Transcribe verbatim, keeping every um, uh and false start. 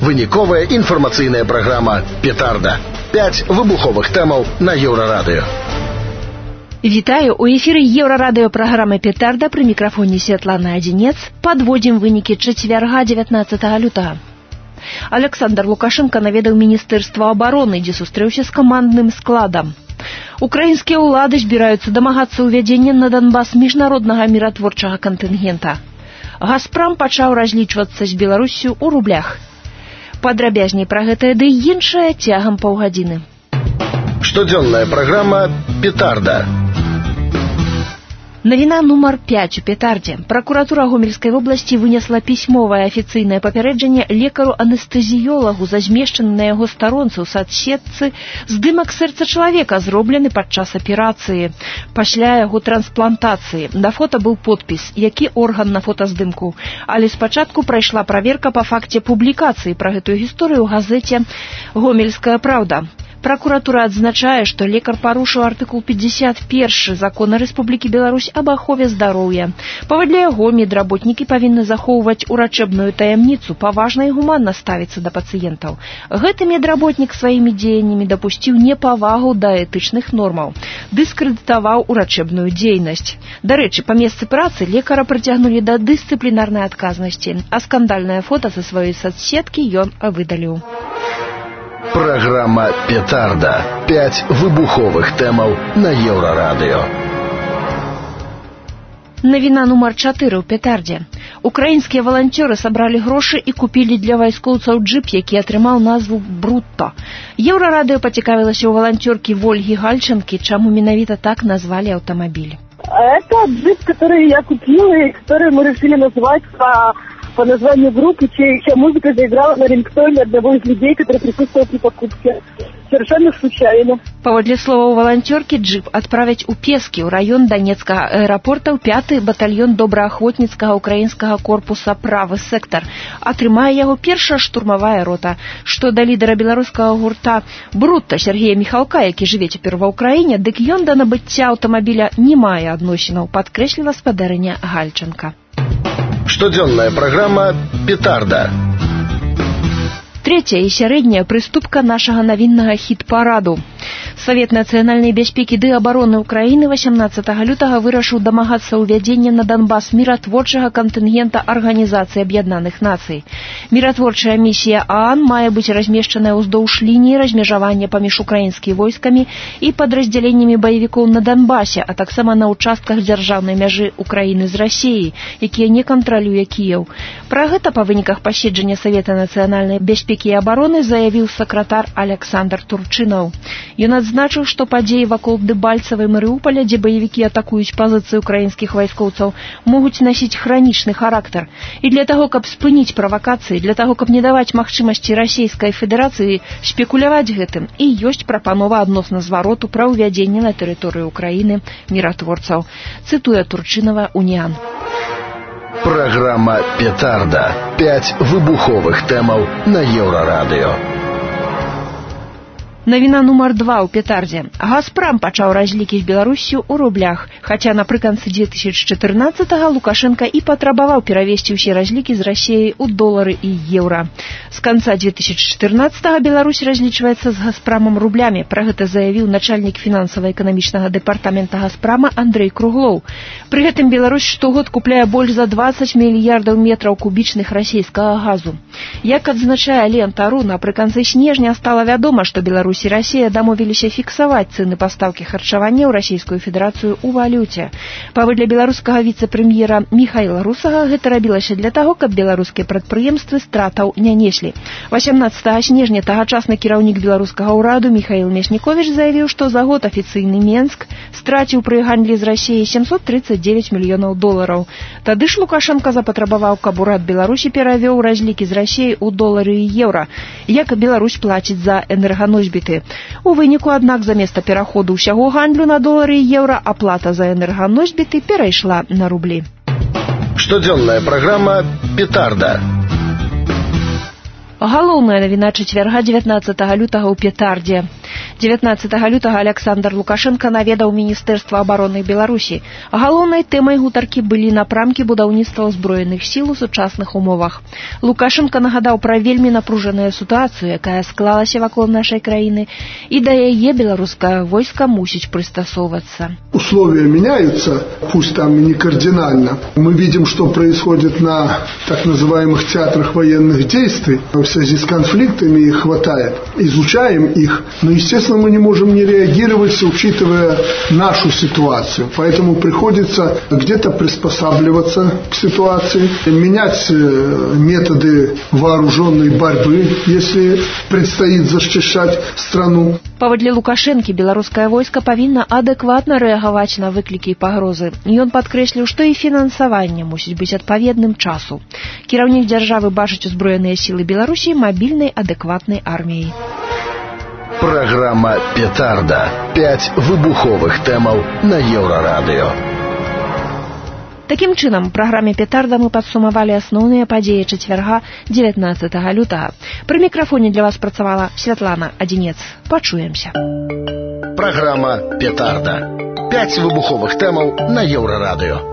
Выніковая інфармацыйная праграма «Петарда». Пяць выбуховых тэмаў на Еўрарадыё. Вітаю, у эфіры Еўрарадыё праграмы «Петарда», пры мікрафоне Святлана Адзінец. Падводзім вынікі чацвярга дзевятнаццатага лютага. Александр Лукашенко наведаў Міністэрства абароны, дзе сустрэўся з камандным складам. Украінскія ўлады збіраюцца дамагацца ўвядзення на Донбас міжнароднага міратворчага кантынгента. «Газпром» пачаў разлічвацца з Беларуссю ў рублях. Падрабязней пра гэтае ды іншае цягам паўгадзіны. Штодзённая праграма «Петарда». Навіна нумар пяць у «Петардзе». Пракуратура Гомельскай вобласці вынесла пісьмовае афіцыйнае папярэджанне лекару-анестэзіёлагу за змешчаны на яго старонцы ў садсетцы здымак сэрца чалавека, зроблены падчас аперацыі. Пасля яго трансплантацыі. На фота быў подпіс, які орган на фотаздымку. Але спачатку прайшла праверка па факце публікацыі пра гэтую гісторыю ў газеце «Гомельская праўда». Пракуратура адзначае, што лекар парушыў артыкул пятьдесят один закона Рэспублікі Беларусь аб ахове здароўя. Паводле яго медработнікі павінны захоўваць урачэбную таямніцу, паважна і гуманна ставіцца да пацыентаў. Гэты медработнік сваімі дзеяннямі дапусціў непавагу да этычных нормаў, дыскрэдытаваў урачэбную дзейнасць. Дарэчы, па месцы працы лекара прыцягнулі да дысцыплінарнай адказнасці, а скандальнае фота са сваёй садсеткі ён выдаліў. Праграма «Петарда». Пяць выбуховых тэмаў на Еўрарадыё. Навіна нумар чатыры ў «Петардзе». Украінскія валанцёры сабралі грошы і купілі для вайскоўцаў джып, які атрымаў назву «Брутто». Еўрарадыё пацікавілася ў валанцёркі Вольгі Гальчанкі, чаму менавіта так назвалі аўтамабіль. Это джип, который я купила и который мы решили назвать по, по названию группы, чья, чья музыка заиграла на рингтоне одного из людей, который присутствовал при покупке. Совершенно случайно. Паводле словаў валанцёркі, джип адправяць у Пескі, ў раён Данецкага аэрапорта, ў пяты батальён добраахвотніцкага украінскага корпуса «Правы сектар». Атрымае яго першая штурмавая рота. Што да лідара беларускага гурта «Брутто» Сергея Міхалка, які жыве цяпер ва ўкраіне, дык ён да набыцця аўтамабіля не мае адносінаў, падкрэсліла спадарыня Гальчанка. Штодзённая праграма «Петарда». Третья и сярэдняя прыступка нашага навіннага хіт-параду. Савет нацыянальнай бяспекі ды абароны Украіны васямнаццатага лютага вырашыў дамагацца ўвядзення на Донбас міратворчага кантынгента Арганізацыі Аб'яднаных Нацый. Міратворчая місія ААН мае быць размешчаная ўздоўж лініі размежавання паміж украінскімі войскамі і падраздзяленнямі баевікоў на Донбасе, а таксама на ўчастках дзяржаўнай мяжы Украіны з Расіяй, якія не кантралюе Кіеў. Пра гэта па выніках паседжання Савета нацыянальнай бяспекі і абароны заявіў сакратар Александр Турчынаў. Ён адзначыў, што падзеі вакол Дэбальцева і Марыуполя, дзе баевікі атакуюць пазіцыі украінскіх вайскоўцаў, могуць насіць хранічны характар. І для таго, каб спыніць правакацыі, для таго, каб не даваць магчымасці Расійскай Федэрацыі спекуляваць гэтым, і ёсць прапанова адносна звароту пра ўвядзенне на тэрыторыю Украіны міратворцаў. Цытуе Турчынава «Уніан». Праграма «Петарда». Пяць выбуховых тэмаў на Еўрарадыё. Навіна нумар два ў «Петардзе». «Газпром» пачаў разлікі з Беларуссю ў рублях, хаця напрыканцы две тысячи чатырнаццатага Лукашенко і патрабаваў перавесці ўсе разлікі з Расіяй у долары і еўра. З канца две тысячи чатырнаццатага Беларусь разлічваецца з «Газпромом» рублямі. Пра гэта заявіў начальнік фінансава-эканамічнага дэпартамента «Газпрома» Андрэй Круглоў. Пры гэтым Беларусь штогод купляе больш за двадцать мільярдаў метраў кубічных расійскага газу. Як адзначае Лента.ру, напрыканцы снежня стала вядома, што Беларусь і Расія дамовіліся фіксаваць цэны пастаўкі харчавання ў Расійскую Федэрацыю ў валюце. Паводле беларускага віцэ-прэм'ера Міхаіла Русага, гэта рабілася для таго, каб беларускія прадпрыемствы стратаў не неслі. васямнаццатага снежня тагачасны кіраўнік беларускага ўраду Міхаіл Мяшніковіч заявіў, што за год афіцыйны Менск страціў пры гандлі з Расіяй семьсот тридцать девять мільёнаў долараў. Тады ж Лукашенко запатрабаваў, каб урад Беларусі перавёў разлікі з Расіяй у долары і еўра, як Беларусь плаціць за энерганосьбіты. У выніку, аднак, заместа пераходу ўсяго гандлю на долары і еўра, аплата за энерганосьбіты перайшла на рублі. Штодзённая праграма «Петарда». Галоўная навіна чацвярга дзевятнаццатага лютага ў «Петардзе». дзевятнаццатага лютага Александр Лукашенко наведаў Міністэрства абароны Беларусі. Галоўнай тэмай гутаркі былі напрамкі будаўніцтва ўзброеных сіл у сучасных умовах. Лукашенко нагадаў пра вельмі напружаную сітуацыю, якая склалася вакол нашай краіны, і да яе беларускае войска мусіць прыстасоўвацца. Условия меняются, пусть там и не кардинально. Мы видим, что происходит на так называемых театрах военных действий. В связи с конфликтами их хватает. Изучаем их, но, естественно, мы не можем не реагировать, учитывая нашу ситуацию. Поэтому приходится где-то приспосабливаться к ситуации, менять методы вооруженной борьбы, если предстоит защищать страну. Паводле Лукашэнкі, беларускае войска павінна адэкватна рэагаваць на выклікі і пагрозы. Ён падкрэсліў, што і фінансаванне мусіць быць адпаведным часу. Кіраўнік дзяржавы бачыць узброеныя сілы Беларусі мабільнай адэкватнай арміяй. Праграма «Петарда». Пяць выбуховых тэмаў на Еўрарадыё. Такім чынам, у праграме «Петарда» мы падсумавалі асноўныя падзеі чацвярга дзевятнаццатага лютага. Пры мікрафоне для вас працавала Святлана Адзінец. Пачуемся. Праграма «Петарда». Пяць выбуховых тэмаў на Еўрарадыё.